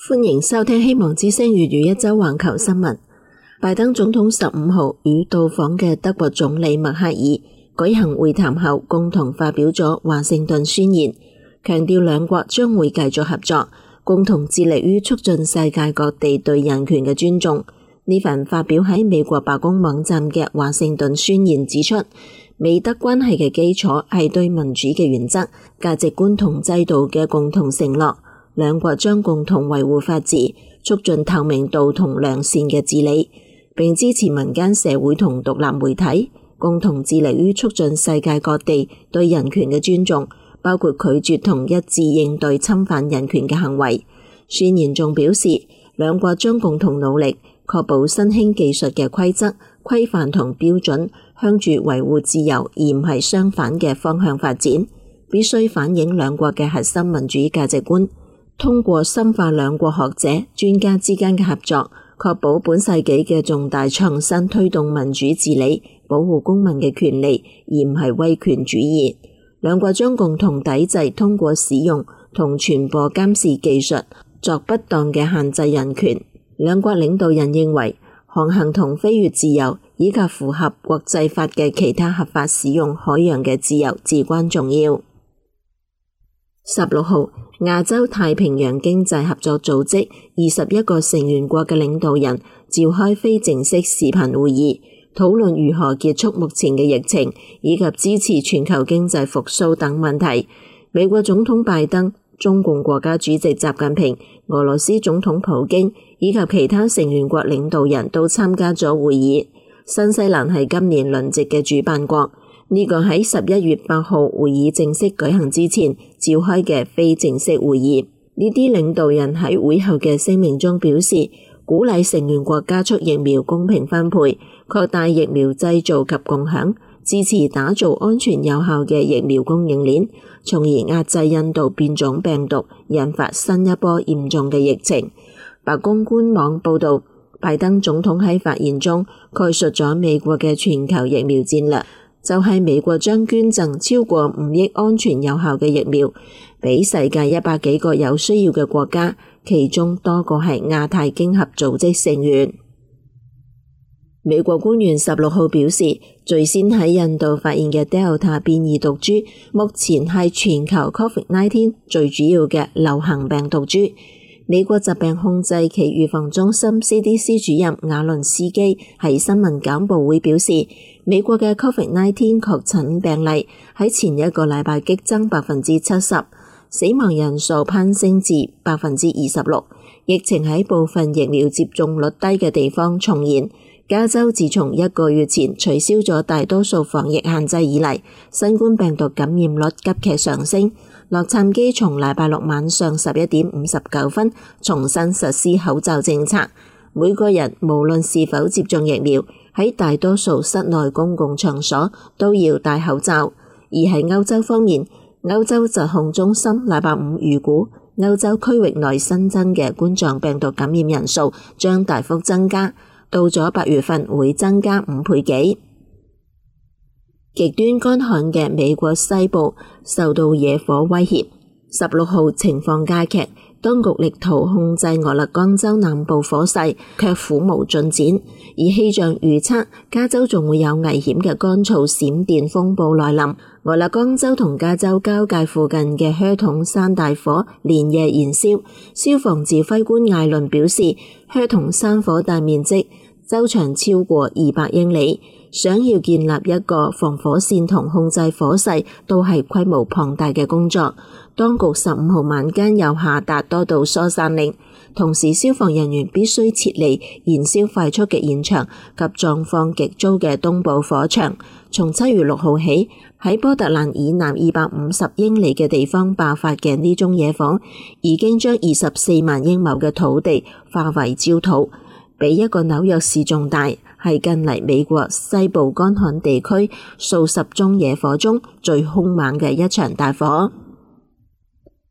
歡迎收聽希望之聲粵語一周環球新聞。拜登總統15號與到訪嘅德國總理默克爾舉行會談後，共同發表咗華盛頓宣言，強調兩國將會繼續合作，共同致力於促進世界各地對人權嘅尊重。呢份發表喺美國白宮網站嘅華盛頓宣言指出，美德關係嘅基礎係對民主嘅原則、價值觀同制度嘅共同承諾。兩國將共同維護法治，促進透明度同良善嘅治理，並支持民間社會同獨立媒體，共同致力於促進世界各地對人權嘅尊重，包括拒絕同一致應對侵犯人權嘅行為。宣言仲表示，兩國將共同努力，確保新興技術嘅規則、規範同標準向住維護自由而唔係相反嘅方向發展，必須反映兩國嘅核心民主價值觀。通過深化兩國學者、專家之間嘅合作，確保本世紀嘅重大創新推動民主治理，保護公民嘅權利，而唔係威權主義。兩國將共同抵制通過使用同傳播監視技術作不當嘅限制人權。兩國領導人認為，航行同飛越自由以及符合國際法嘅其他合法使用海洋嘅自由至關重要。16號，亞洲太平洋經濟合作組織21個成員國嘅領導人召開非正式視頻會議，討論如何結束目前嘅疫情以及支持全球經濟復甦等問題。美國總統拜登、中共國家主席習近平、俄羅斯總統普京以及其他成員國領導人都參加咗會議。新西蘭係今年輪值嘅主辦國。呢個喺11月8號會議正式舉行之前召開嘅非正式會議。呢啲領導人喺會後嘅聲明中表示，鼓勵成員國加速疫苗公平分配，擴大疫苗製造及共享，支持打造安全有效嘅疫苗供應鏈，從而壓制印度變種病毒引發新一波嚴重嘅疫情。白宮官網報道，拜登總統喺發言中概述咗美國嘅全球疫苗戰略，就係美國將捐贈超過5億安全有效嘅疫苗俾世界100幾個有需要嘅國家，其中多個係亞太經合組織成員。美國官員16號表示，最先喺印度發現嘅 Delta 變異毒株，目前係全球 COVID-19 最主要嘅流行病毒株。美國疾病控制暨預防中心 CDC 主任亞倫斯基喺新聞簡報會表示，美國嘅 COVID-19 確診病例喺前一個禮拜激增70%，死亡人數攀升至26%。疫情喺部分疫苗接種率低嘅地方重現。加州自從1個月前取消咗大多數防疫限制以嚟，新冠病毒感染率急劇上升。洛杉磯從禮拜六晚上11點59分重新實施口罩政策，每個人無論是否接種疫苗，喺大多數室內公共場所都要戴口罩。而喺歐洲方面，歐洲疾控中心禮拜五預估，歐洲區域內新增嘅冠狀病毒感染人數將大幅增加，到咗8月份會增加5倍幾。極端乾旱嘅美國西部受到野火威脅，16號情況加劇，當局力圖控制俄勒岡州南部火勢，卻苦無進展。而氣象預測，加州仲會有危險嘅乾燥閃電風暴來臨。俄勒岡州同加州交界附近嘅靴筒山大火連夜燃燒，消防指揮官艾倫表示，靴筒山火大面積，周長超過200英里。想要建立一個防火線同控制火勢都係規模龐大嘅工作。當局15號晚間又下達多道疏散令，同時消防人員必須撤離燃燒快速嘅現場及狀況極糟嘅東部火場。從7月6號起，喺波特蘭以南250英里嘅地方爆發嘅呢宗野火，已經將24萬英畝嘅土地化為焦土，比一個紐約市仲大，係近嚟美國西部乾旱地區數十宗野火中最兇猛嘅一場大火。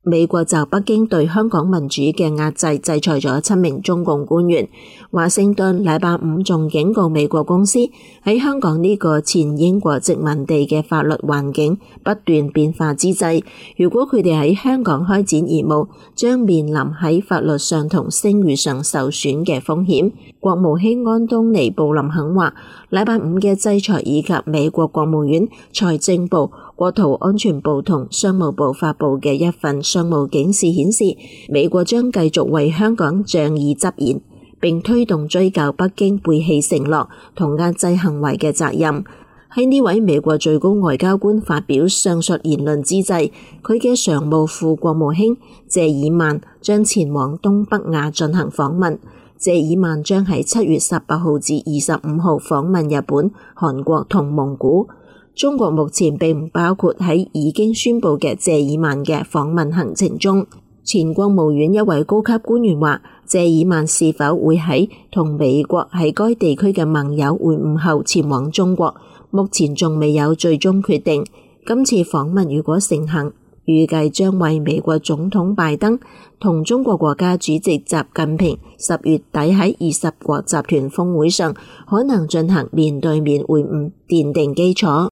美國就北京對香港民主嘅壓制制裁咗7名中共官員。華盛頓禮拜五仲警告美國公司，喺香港呢個前英國殖民地嘅法律環境不斷變化之際，如果佢哋喺香港開展業務，將面臨喺法律上同聲譽上受損嘅風險。國務卿安東尼布林肯話，禮拜五嘅制裁以及美國國務院、財政部、國土安全部同商務部發布嘅一份商務警示顯示，美國將繼續為香港仗義執言，並推動追究北京背棄承諾同壓制行為嘅責任。喺呢位美國最高外交官發表上述言論之際，佢嘅常務副國務卿謝爾曼將前往東北亞進行訪問。謝爾曼將喺7月18號至25號訪問日本、韓國同蒙古。中國目前並唔包括喺已經宣布嘅謝爾曼嘅訪問行程中。前國務院一位高級官員話，謝爾曼是否會喺同美國喺該地區嘅盟友會晤後前往中國，目前仲未有最終決定。今次訪問如果成行，預計將為美國總統拜登同中國國家主席習近平10月底喺20國集團峰會上可能進行面對面會晤奠定基礎。